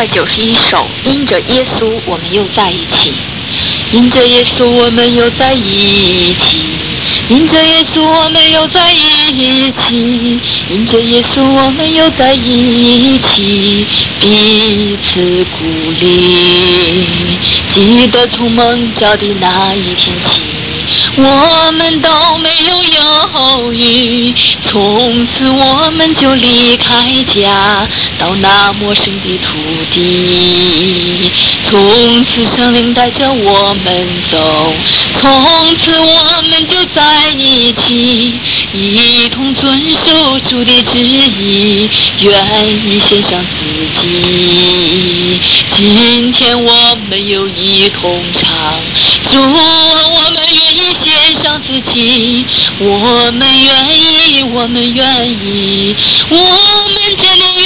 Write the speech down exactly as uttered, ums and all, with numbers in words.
百九十一首，因着耶稣，我们又在一起。 因着耶稣，我们又在一起。因着耶稣，我们又在一起。因着耶稣，我们又在一起，彼此鼓励。记得从蒙召的那一天起，我们都没有犹豫，从此我们就离开家，到那陌生的土地。从此圣灵带着我们走，从此我们就在一起，一同遵守主的旨意，愿意献上自己。今天我们又一同唱，主啊，我们愿意献上自己，我们愿意，我们愿意，我们真的